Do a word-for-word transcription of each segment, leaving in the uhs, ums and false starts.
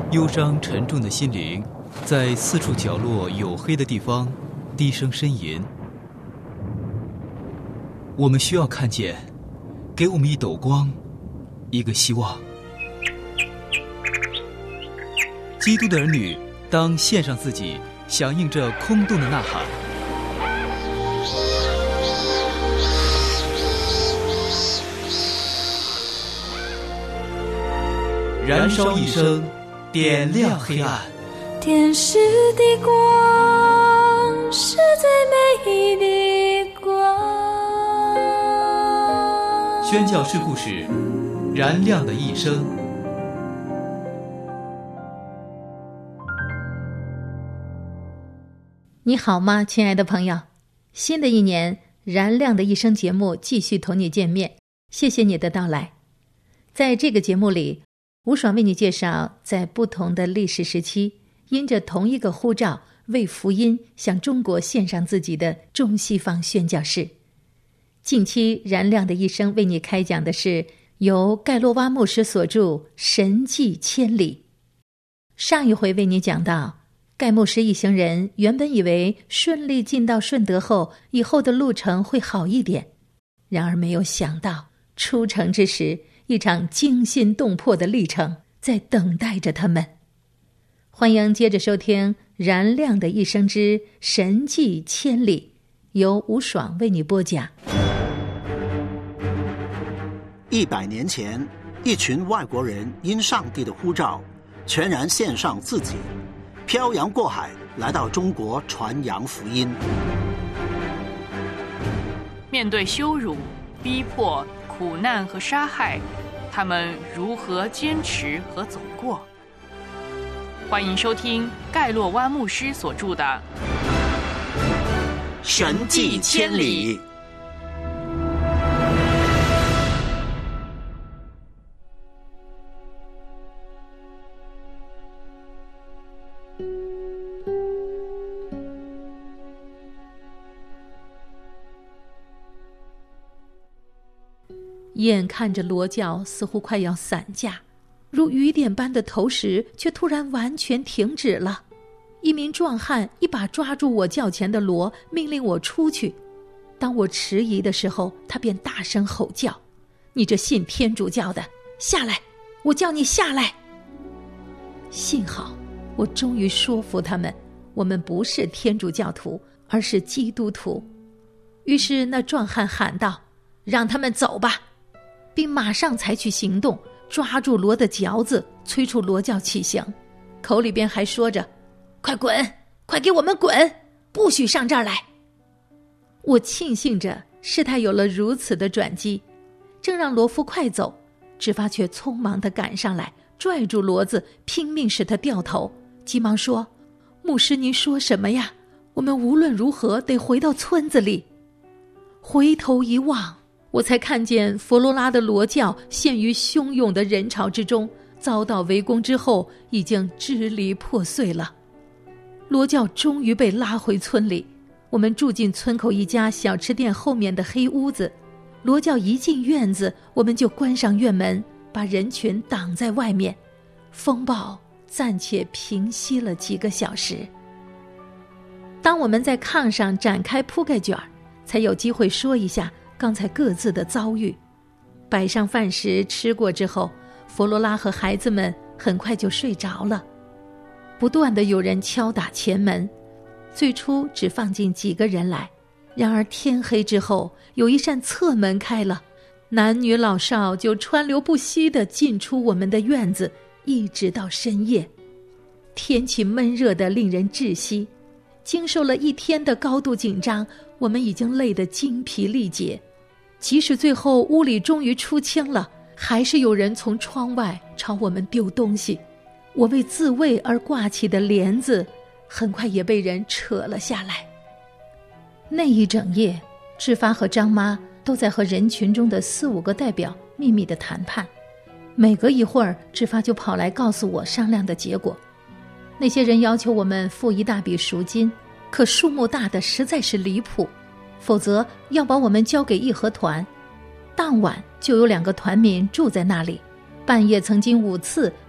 忧伤沉重的心灵在四处角落黝黑的地方低声呻吟。我们需要看见，给我们一斗光，一个希望。基督的儿女当献上自己，响应这空洞的呐喊。燃烧一生，点亮黑暗。 天使的光是最美的光。 宣教士故事，燃亮的一生。 你好吗，亲爱的朋友？新的一年，燃亮的一生节目继续同你见面，谢谢你的到来。在这个节目里，吴爽为你介绍在不同的历史时期，因着同一个呼召，为福音向中国献上自己的中西方宣教士。近期燃亮的一生为你开讲的是由盖洛瓦牧师所著《神迹千里》。上一回为你讲到，盖牧师一行人原本以为顺利进到顺德后，以后的路程会好一点，然而没有想到出城之时，一场惊心动魄的历程在等待着他们。欢迎接着收听《燃亮的一生之神迹千里》，由吴爽为你播讲。 一百年前，一群外国人因上帝的呼召，全然献上自己，漂洋过海来到中国传扬福音。 面对羞辱、逼迫、苦难和杀害，他们如何坚持和走过？欢迎收听盖洛瓦牧师所著的《 神迹千里》。 眼看着罗教似乎快要散架，如雨点般的投石却突然完全停止了。一名壮汉一把抓住我轿前的罗，命令我出去。当我迟疑的时候，他便大声吼叫：“你这信天主教的，下来！我叫你下来！”幸好我终于说服他们，我们不是天主教徒，而是基督徒。于是那壮汉喊道：“让他们走吧！”并马上采取行动，抓住罗的嚼子，催促罗教起行，口里边还说着：“快滚，快给我们滚，不许上这儿来！”我庆幸着事态有了如此的转机，正让罗夫快走，执法却匆忙地赶上来，拽住骡子，拼命使他掉头，急忙说：“牧师，您说什么呀？我们无论如何得回到村子里。”回头一望，我才看见佛罗拉的罗教陷于汹涌的人潮之中，遭到围攻之后已经支离破碎了。罗教终于被拉回村里，我们住进村口一家小吃店后面的黑屋子。罗教一进院子，我们就关上院门，把人群挡在外面。风暴暂且平息了几个小时。当我们在炕上展开铺盖卷，才有机会说一下刚才各自的遭遇。摆上饭食吃过之后，佛罗拉和孩子们很快就睡着了。不断的有人敲打前门，最初只放进几个人来，然而天黑之后，有一扇侧门开了，男女老少就川流不息地进出我们的院子，一直到深夜。天气闷热得令人窒息，经受了一天的高度紧张，我们已经累得精疲力竭。即使最后屋里终于出清了，还是有人从窗外朝我们丢东西。我为自卫而挂起的帘子很快也被人扯了下来。那一整夜，志发和张妈都在和人群中的四五个代表秘密的谈判，每隔一会儿志发就跑来告诉我商量的结果。那些人要求我们付一大笔赎金，可数目大的实在是离谱，否则要把我们交给义和团。当晚就有两个团民住在那里，半夜曾经五次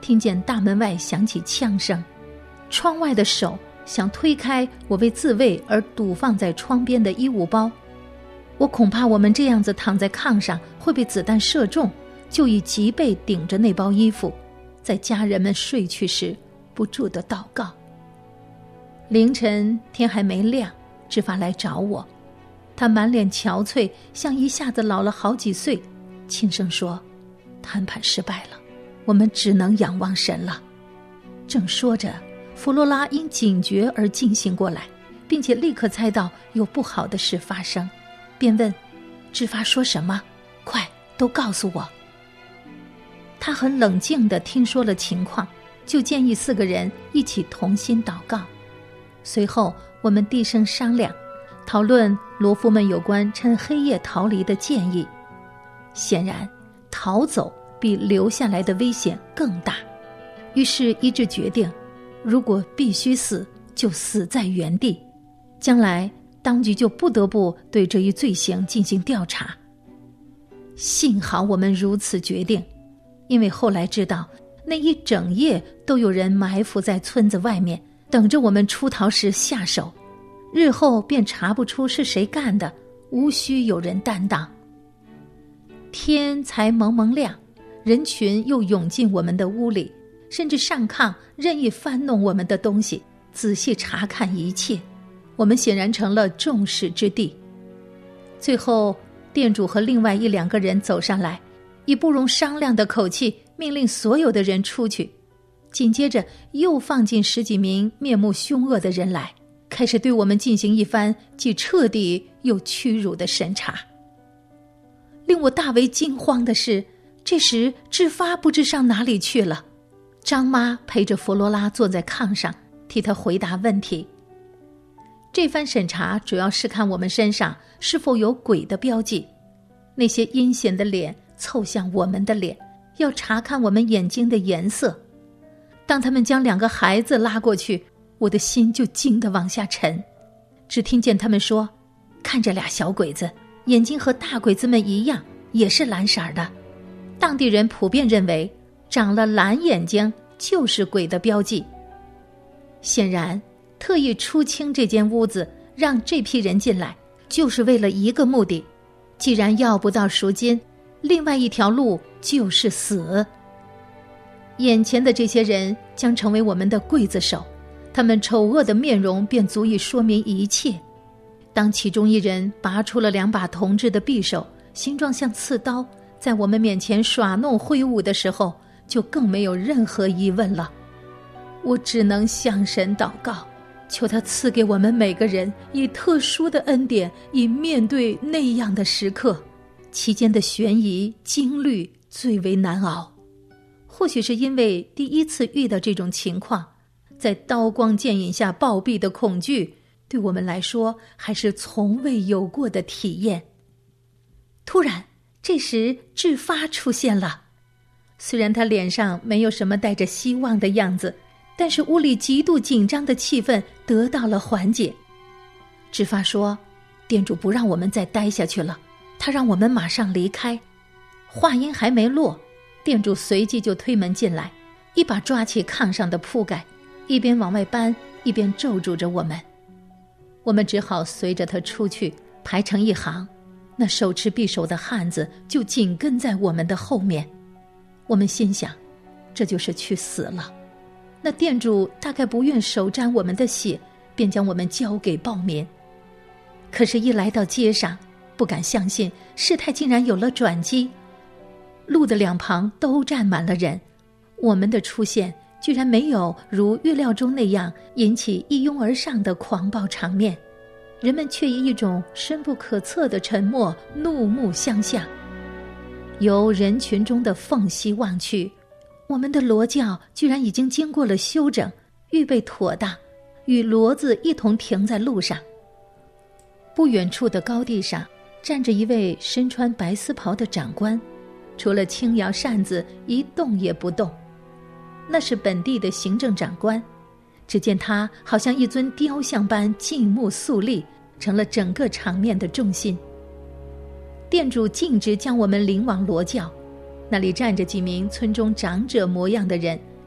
听见大门外响起枪声，窗外的手想推开我为自卫而堵放在窗边的衣物包。我恐怕我们这样子躺在炕上会被子弹射中，就以脊背顶着那包衣服，在家人们睡去时不住地祷告。凌晨天还没亮，志发来找我，他满脸憔悴，像一下子老了好几岁，轻声说：谈判失败了，我们只能仰望神了。正说着，弗罗拉因警觉而惊醒过来，并且立刻猜到有不好的事发生，便问：志发说什么？快都告诉我。他很冷静地听说了情况，就建议四个人一起同心祷告。随后我们低声商量，讨论罗夫们有关趁黑夜逃离的建议。显然逃走比留下来的危险更大，于是一致决定，如果必须死就死在原地，将来当局就不得不对这一罪行进行调查。幸好我们如此决定，因为后来知道那一整夜都有人埋伏在村子外面，等着我们出逃时下手，日后便查不出是谁干的，无需有人担当。天才蒙蒙亮，人群又涌进我们的屋里，甚至上炕任意翻弄我们的东西，仔细查看一切。我们显然成了众矢之的。最后店主和另外一两个人走上来，以不容商量的口气命令所有的人出去，紧接着又放进十几名面目凶恶的人来，开始对我们进行一番既彻底又屈辱的审查。令我大为惊慌的是，这时志发不知上哪里去了。张妈陪着弗罗拉坐在炕上，替她回答问题。这番审查主要是看我们身上是否有鬼的标记，那些阴险的脸凑向我们的脸，要查看我们眼睛的颜色。当他们将两个孩子拉过去，我的心就惊得往下沉，只听见他们说：看这俩小鬼子，眼睛和大鬼子们一样，也是蓝色的。当地人普遍认为长了蓝眼睛就是鬼的标记。显然特意出清这间屋子，让这批人进来，就是为了一个目的，既然要不到赎金，另外一条路就是死。眼前的这些人将成为我们的刽子手，他们丑恶的面容便足以说明一切。当其中一人拔出了两把铜制的匕首，形状像刺刀，在我们面前耍弄挥舞的时候，就更没有任何疑问了。我只能向神祷告，求他赐给我们每个人以特殊的恩典，以面对那样的时刻，其间的悬疑惊虑最为难熬。或许是因为第一次遇到这种情况，在刀光剑影下暴毙的恐惧，对我们来说还是从未有过的体验。突然，这时志发出现了。虽然他脸上没有什么带着希望的样子，但是屋里极度紧张的气氛得到了缓解。志发说：店主不让我们再待下去了，他让我们马上离开。话音还没落，店主随即就推门进来，一把抓起炕上的铺盖，一边往外搬，一边咒诅着我们。我们只好随着他出去，排成一行，那手持匕首的汉子就紧跟在我们的后面。我们心想，这就是去死了。那店主大概不愿手沾我们的血，便将我们交给暴民。可是一来到街上，不敢相信事态竟然有了转机。路的两旁都站满了人，我们的出现居然没有如预料中那样引起一拥而上的狂暴场面，人们却以一种深不可测的沉默怒目相向。由人群中的缝隙望去，我们的骡轿居然已经经过了修整，预备妥当，与骡子一同停在路上。不远处的高地上站着一位身穿白丝袍的长官，除了轻摇扇子一动也不动。那是本地的行政长官，只见他好像一尊雕像般静穆肃立，成了整个场面的重心。店主径直将我们领往骡轿，那里站着几名村中长者模样的人，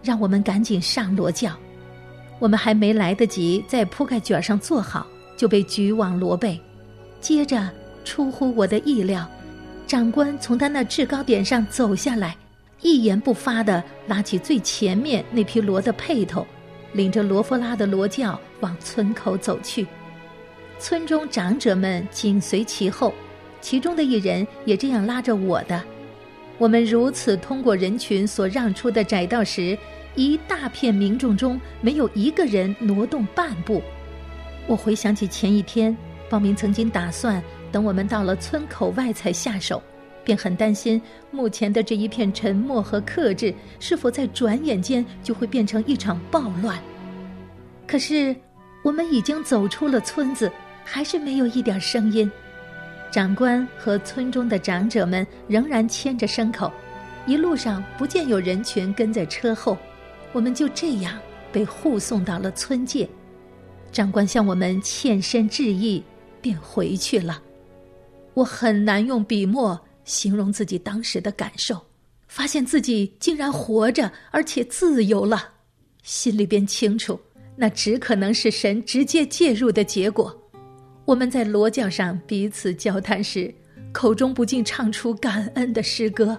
让我们赶紧上罗轿。我们还没来得及在铺盖卷上坐好，就被举往罗背。接着出乎我的意料，长官从他那制高点上走下来，一言不发地拉起最前面那匹骡的辔头，领着罗弗拉的骡轿往村口走去。村中长者们紧随其后，其中的一人也这样拉着我的。我们如此通过人群所让出的窄道时，一大片民众中没有一个人挪动半步。我回想起前一天报明曾经打算等我们到了村口外才下手，便很担心目前的这一片沉默和克制是否在转眼间就会变成一场暴乱。可是我们已经走出了村子，还是没有一点声音。长官和村中的长者们仍然牵着牲口，一路上不见有人群跟在车后。我们就这样被护送到了村界。长官向我们欠身致意，便回去了。我很难用笔墨形容自己当时的感受，发现自己竟然活着，而且自由了，心里便清楚，那只可能是神直接介入的结果。我们在罗轿上彼此交谈时，口中不禁唱出感恩的诗歌。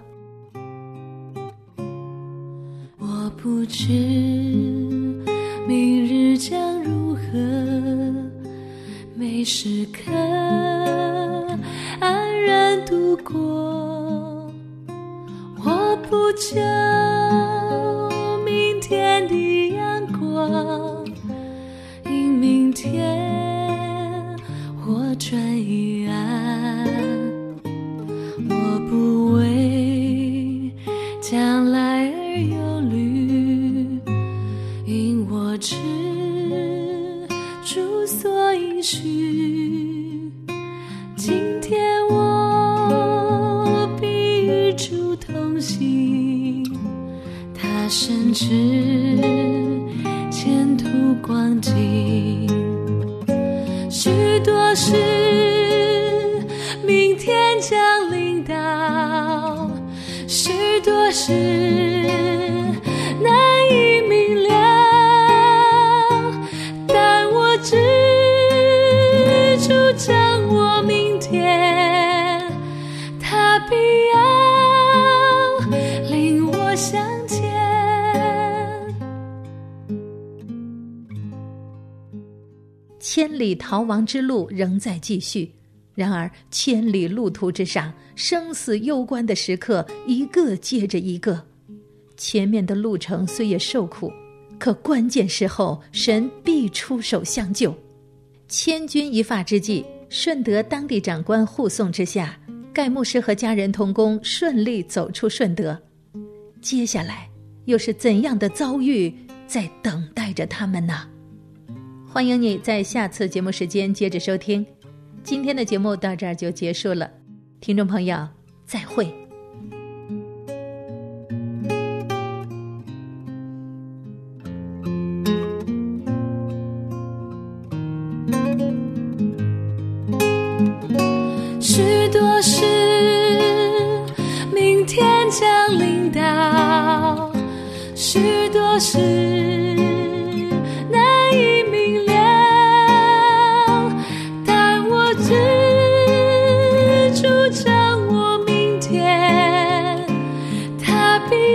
我不知明日将如何，每时刻安然度过。我不求明天的阳光，因明天或转一暗。我不为将来而忧虑，因我知主所应许。今天我必与主同行，他深知前途光景。许多事明天将临到，许多事难以明了，但我知主掌握明天，他必要领我向前。 千里逃亡之路仍在继续，然而千里路途之上，生死攸关的时刻一个接着一个。前面的路程虽也受苦，可关键时候神必出手相救。千钧一发之际，顺德当地长官护送之下，盖牧师和家人同工顺利走出顺德。接下来又是怎样的遭遇在等待着他们呢？欢迎你在下次节目时间接着收听。今天的节目到这儿就结束了，听众朋友再会。 许多事明天将临到，许多事难以明了，但我知主掌握明天，他必